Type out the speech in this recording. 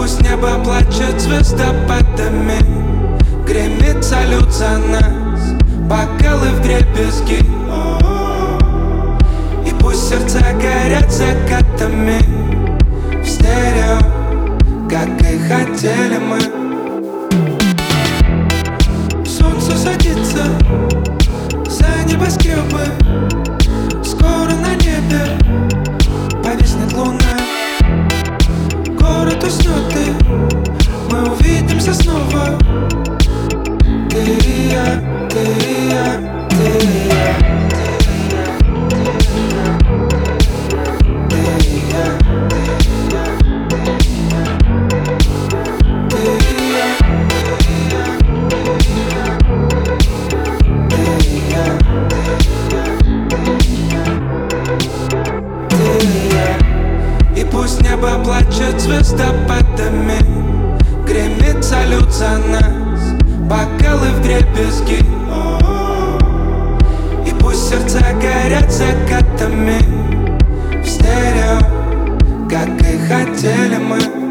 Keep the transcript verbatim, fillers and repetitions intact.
пусть небо плачет звездопадами, гремит салют за нас, бокалы вдребезги. И пусть сердца горят закатами в стерео, как и хотели мы. Солнце садится за небоскребы, скоро на небе повиснет луна. Город уснет, и мы увидимся снова. Ты и я, ты и я, ты и я. И пусть небо плачет звездопадами, гремит салют за нас, бокалы вдребезги. И пусть сердца горят закатами в стерео, как и хотели мы.